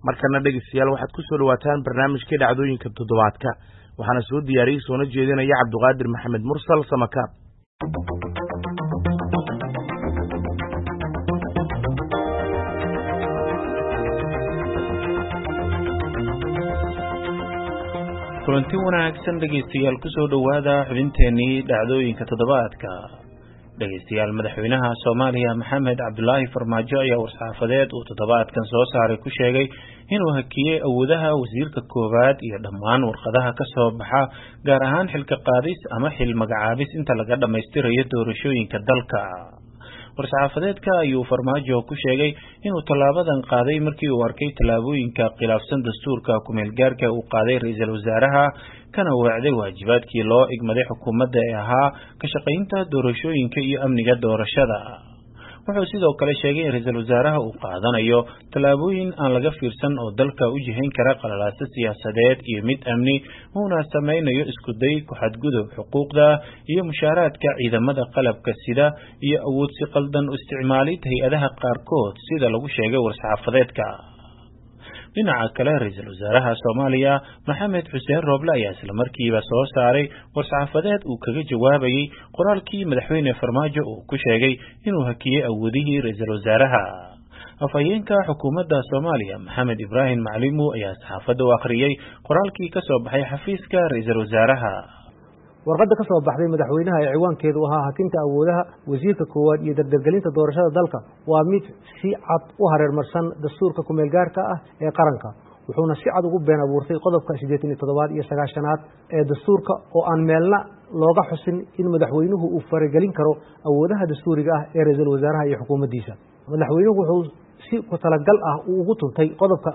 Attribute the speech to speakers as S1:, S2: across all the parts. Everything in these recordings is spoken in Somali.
S1: markana dhegeystayaal waxaad ku soo dhawaataan barnaamijka dhacdooyinka toddobaadka waxaana soo diyaariyay soona jeedinaya Cabduqaadir Maxamed Mursal Samakaab.
S2: kulanti wanaagsan dhegeystayaal ku soo dhawaada xubinteennii dhacdooyinka toddobaadka. dhegeystayaal madaxweynaha Soomaaliya Maxamed Cabdullaahi Farmaajo ayaa warsaxaafadeed uu toddobaadkan soo saaray ku sheegay inuu hakiyay awoodaha wasiirka koowaad iyo dhammaan warqadaha ka soo baxa gaar ahaan xilka qaadis ama xil magacaabis inta laga dhammaystirayo doorashooyinka dalka. warsaxaafadeedka ayuu Farmaajo ku sheegay inuu tallaabadan qaaday markii uu arkay tallaabooyinka khilaafsan dastuurka ku-meel gaarka uu qaaday ra'iisul wasaaraha kana wacday waajibaadkii loo igmaday xukuumadda ee ahaa ka shaqaynta doorashooyinka iyo amniga doorashada. wuxuu sidoo kale sheegay in ra'iisul wasaaraha uu qaadanayo tallaabooyin aan laga fiirsan oo dalka u jihayn kara qalalaase siyaasadeed iyo mid amni uuna samaynayo isku day ku xadgudub xuquuqda iyo mushaaraadka ciidamada qalabka sida iyo awood si qaldan u isticmaalid hay-adaha qaarkood sida lagu sheegay warsaxaafadeedka. dhinaca kale ra'iisul wasaaraha Soomaaliya Maxamed Xuseen Rooble ayaa isla markiiba soo saaray warsaxaafadeed uu kaga jawaabayay qoraalkii madaxweyne Farmaajo uu ku sheegay inuu hakiyay awoodihii ra'iisul wasaaraha. afhayeenka xukuumadda Soomaaliya Maxamed Ibraahim Maclimu ayaa saxaafadda u akhriyay qoraalkii ka soo baxay xafiiska ra'iisul wasaaraha.
S3: warqadda ka soo baxday madaxweynaha ee ciwaankeedu ahaa hakinta awoodaha wasiirka koowaad iyo dardargelinta doorashada dalka waa mid si cad u hareermarsan dastuurka ku-meel gaarka ah ee qaranka wuxuuna si cad ugu been abuurtay qodobka 87 iyo 90 ee dastuurka oo aan meelna looga xusin in madaxweynuhu uu faragelin karo awoodaha dastuuriga ah ee ra'iisul wasaaraha iyo xukuumaddiisa. madaxweynuhu wuxuu si ku talagal ah uu ugu tuntay qodobka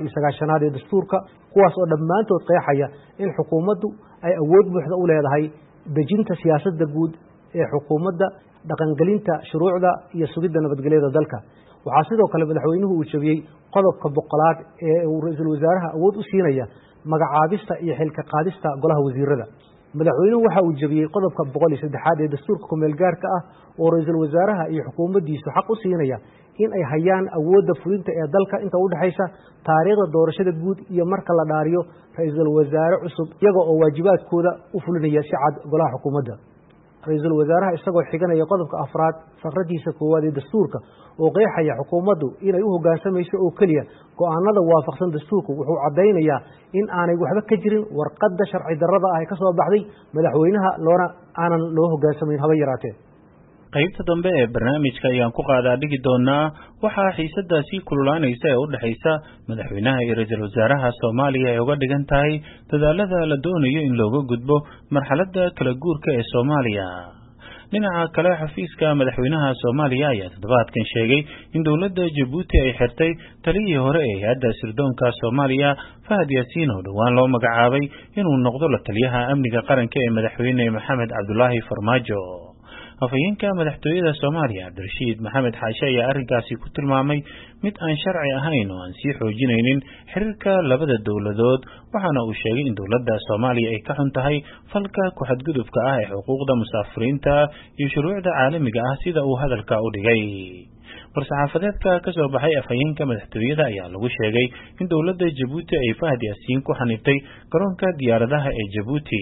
S3: 99 ee dastuurka kuwaas oo dhammaantood qeexaya in xukuumaddu ay awood buuxda u leedahay dejinta siyaasadda guud ee xukuumadda, dhaqangelinta shuruucda iyo sugidda nabadgelyada dalka. waxaa sidoo kale madaxweynuhu uu jabiyey qodobka 100 ee uu ra'iisul wasaaraha awood u siinaya magacaabista iyo xilka qaadista golaha wasiirada. madaxweynuhu waxa uu jabiyey qodobka 103 ee dastuurka ku-meel gaarka ah oo ra'iisul wasaaraha iyo xukuumaddiisu xaq u siinaya in ay hayaan awoodda fulinta ee dalka inta u dhaxaysa taariikhda doorashada guud iyo marka la dhaariyo ra'iisul wasaare cusub iyaga oo waajibaadkooda u fulinaya si cad golaha xukuumadda. ra'iisul wasaaraha isagoo xiganaya qodobka 4 faqradiisa koowaad ee dastuurka oo qeexaya xukuumaddu inay u hoggaansamayso oo keliya go'aanada waafaqsan dastuurka wuxuu caddaynayaa in aanay waxba ka jirin warqadda sharci darrada ah ee ka soo baxday madaxweynaha loona aanan loo hoggaansamayn haba yaraatee.
S2: qaybta dambe ee barnaamijka ayaan ku qaadaa dhigi doonaa waxaa xiisadaasi kululaanaysa ee u dhaxaysa madaxweynaha iyo ra'iisul wasaaraha Soomaaliya ay uga dhigan tahay dadaalada la doonayo in looga gudbo marxaladda kala guurka ee Soomaaliya. dhinaca kale xafiiska madaxweynaha Soomaaliya ayaa toddobaadkan sheegay in dowladda Jabuuti ay xirtay taliyihii hore ee hay'adda sirdoonka Soomaaliya Fahad Yaasiin oo dhowaan loo magacaabay inuu noqdo la taliyaha amniga qaranka ee madaxweyne Maxamed Cabdullaahi Farmaajo. afhayeenka madaxtooyada Soomaaliya Cabdirashiid Maxamed Xaashe ayaa arrinkaasi ku tilmaamay mid aan sharci ahayn oo aan sii xoojinaynin xiriirka labada dowladood waxaana uu sheegay in dowladda Soomaaliya ay ka xun tahay falka ku xadgudubka ah ee xuquuqda musaafiriinta iyo shuruucda caalamiga ah sida uu hadalka u dhigay. warsaxaafadeedka ka soo baxay afhayeenka madaxtooyada ayaa lagu sheegay in dowladda Jabuuti ay Fahad Yaasiin ku xaniftay garoonka diyaaradaha ee Jabuuti.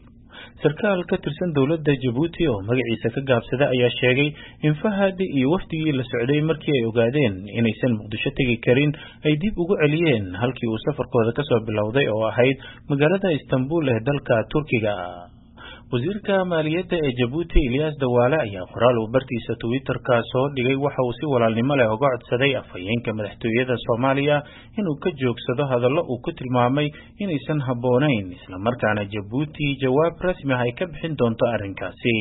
S2: sarkaal ka tirsan dowladda Jabuuti oo magaciisa ka gaabsada ayaa sheegay in Fahad iyo wafdigii la socday markii ay ogaadeen inaysan Muqdisho tegi karin ay dib ugu celiyeen halkii uu safarkooda ka soo bilowday oo ahayd magaalada Istanbul ee dalka Turkiga. wasiirka maaliyadda ee Jabuuti Ilyas Dawaale ayaa qoraal uu bartiisa Twitter-ka soo dhigay waxa uu si walaalnimo leh uga codsaday afhayeenka madaxtooyada Soomaaliya inuu ka joogsado hadallo uu ku tilmaamay inaysan habboonayn isla markaana Jabuuti jawaab rasmi ah ay ka bixin doonto arrinkaasi.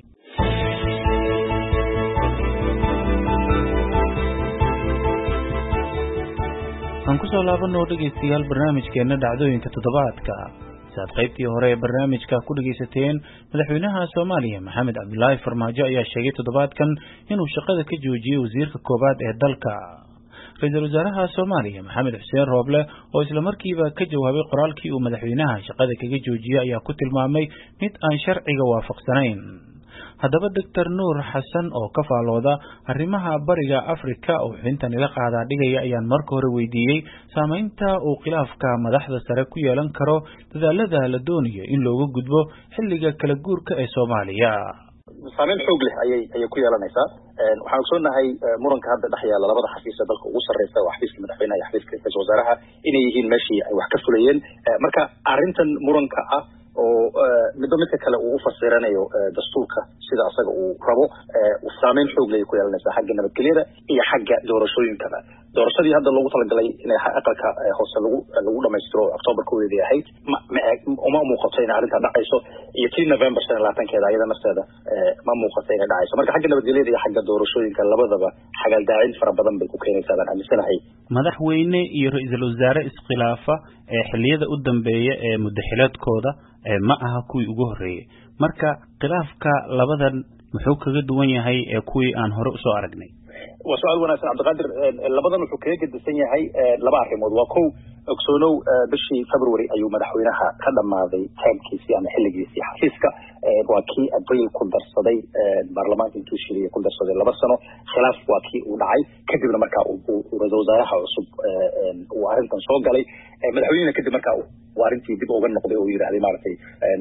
S2: aan ku soo laabano dhegeystayaal barnaamijkeena dhacdooyinka toddobaadka. qaybtii hore ee barnaamijka ku dhageysateen madaxweynaha Soomaaliya Maxamed Cabdullaahi Farmaajo ayaa sheegay toddobaadkan inuu shaqada ka joojiyay wasiirka koowaad ee dalka. ra'iisul wasaaraha Soomaaliya Maxamed Xuseen Rooble oo isla markiiba ka jawaabay qoraalkii uu madaxweynaha shaqada kaga joojiyay ayaa ku tilmaamay mid aan sharciga waafaqsanayn. haddaba Dr. Nuur Xasan oo ka faalooda arrimaha bariga Afrika oo xubintan ila qaadaa dhigaya ayaan marka hore weydiiyey saamaynta uu khilaafka madaxda sare ku yeelan karo dadaalada la doonayo in looga gudbo xilliga kala guurka ee Soomaaliya.
S4: saameyn xoog leh ayay ku yeelanaysaa. waxaan ogsoonahay muranka hadda dhex yaala labada xafiis dalka ugu sarreysa waa xafiiska madaxweynaha iyo xafiiska ra'iisul wasaaraha inay yihiin meeshii ay wax ka fulayeen. marka arrintan muranka ah oo midba kale uu u fasiranayo dastuurka sida asaga uu rabo saameyn xoog leh ku yeelanaysaa xagga nabadgelyada iyo xagga doorashooyinkaba. doorashadii hadda loogu talagalay inay aqalka hoose lagu dhamaystiro October 1 ahayd ma muuqato in arrinta dhacayso iyo tii November 20keeda ayada nafteeda ma muuqato inay dhacayso. marka xagga nabadgelyada iyo xagga doorashooyinka labadaba xagal daacin fara badan bay ku keenaysaa baan aaminsanahay.
S2: madaxweyne iyo ra'iisul wasaare iskhilaafa ee xilliyada u dambeeya ee muddaxileedkooda ma aha kuwii ugu horeeyay. marka khilaafka labadan muxuu kaga duwan yahay ee kuwii aan hore u soo aragnay?
S4: waa su'aal wanaagsan Cabdiqaadir. labadan wuxuu kaga gedisan yahay laba arrimood. waa kow ogsoonow bishii February ayuu madaxweynaha ka dhamaaday taamkiisii ama xilligiisii xafiiska. waa kii April ku darsaday baarlamaanka intuu shiriyay ku darsaday 2 sano. khilaaf waa kii uu dhacay kadibna markaa uu ra'iisul wasaaraha cusub uu arrintan soo galay. madaxweynaha kadib markaa uu arrintii dib uga noqday oo yiraahday maartay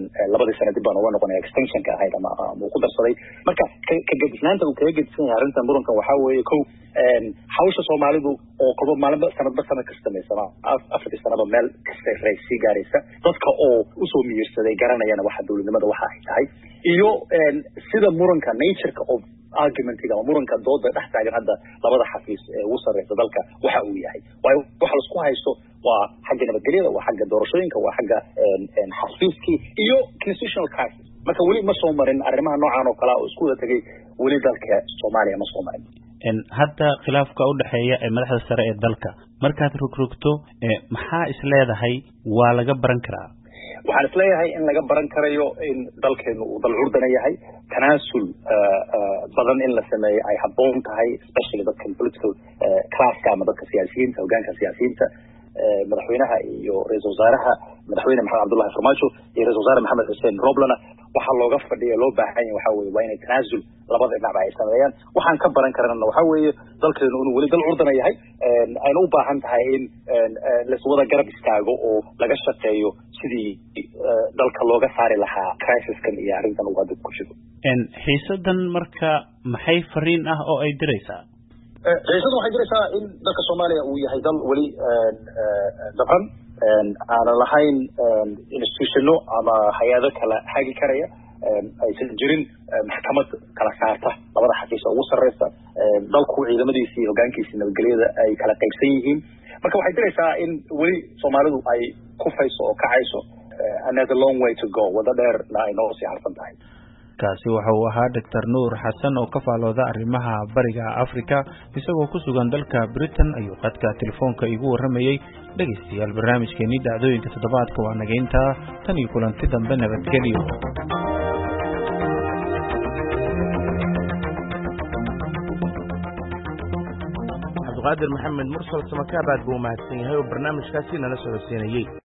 S4: 2 sano dib baan uga noqonay extension-ka ahayd ama uu ku darsaday. marka ka gedisnaanta uu kaga gedisan yahay arrintan murankan waxaa weeye kow hawsha Soomaalidu oo qodob maalinba sanad kasta meesama Afrika sanaba meel kasta raysii gaaraysa dadka oo u soo miyirsaday garanayana waxa dawladnimada waxa ay tahay iyo sida muranka nature-ka of argument-ga ama muranka dooda dhex taagan hadda labada xafiis ee ugu sarreysa dalka waxa uu yahay. waayo waxa la isku haysto waa xagga nabadgelyada, waa xagga doorashooyinka, waa xagga xafiiskii iyo constitutional crisis. marka weli ma soo marin arrimaha noocan oo kale oo isku wada tagay weli dalka Soomaaliya ma soo marin.
S2: hadda khilaafka u dhaxeeya ee madaxda sare ee dalka markaad rogrogto maxaa isleedahay waa laga baran karaa?
S4: waxaan isleeyahay in laga baran karayo in dalkeenu uu dal curdana yahay, tanaasul badan in la sameeyo ay habboon tahay, especially dadka political classka ama dadka siyaasiyiinta, hoggaanka siyaasiyiinta. madaxweynaha iyo ra'iisul wasaaraha madaxweyne Maxamed Cabdullaahi Farmaajo iyo ra'iisul wasaare Maxamed Xuseen Roblana waxa looga fadhiyaa loo baahan yahay waxa weeye waa inay tanaasul labada dhinac ay sameeyaan. waxaan ka baran karnaa waxa weeye dalkeenu inuu weli dal curdana yahay, ayna u baahan tahay in la wada garab istaago oo laga shaqeeyo sidii dalka looga saari lahaa crisis-kan iyo arrintan uu hadda ku jiro.
S2: xiisadan marka maxay fariin ah oo ay diraysaa?
S4: xiisadu waxay diraysaa in dalka Soomaaliya uu yahay dal weli dabcan aan lahayn institutionno ama hay'ado kala hagi karaya, aysan jirin maxkamad kala saarta labada xafiis ugu sarreysa. dalku ciidamadiisii iyo hoggaankiisii nabadgelyada ay kala qaybsan yihiin. marka waxay diraysaa in weli Soomaalidu ay ku fayso oo kacayso another long way to go, wada dheerna ay noo sii harsan tahay.
S2: kaasi waxa uu ahaa Dr. Nuur Xasan oo ka faalooda arrimaha bariga Afrika isagoo ku sugan dalka Britain ayuu qadka telefoonka igu waramayay. dhageystayaal barnaamijkeeni dhacdooyinka toddobaadka waa nageynta tan iyo kulanti dambe nabadgelyo.
S1: Cabduqaadir Maxamed Mursal Samakaab aad buu mahadsan yahay oo barnaamijkaasi nala soo siinayay.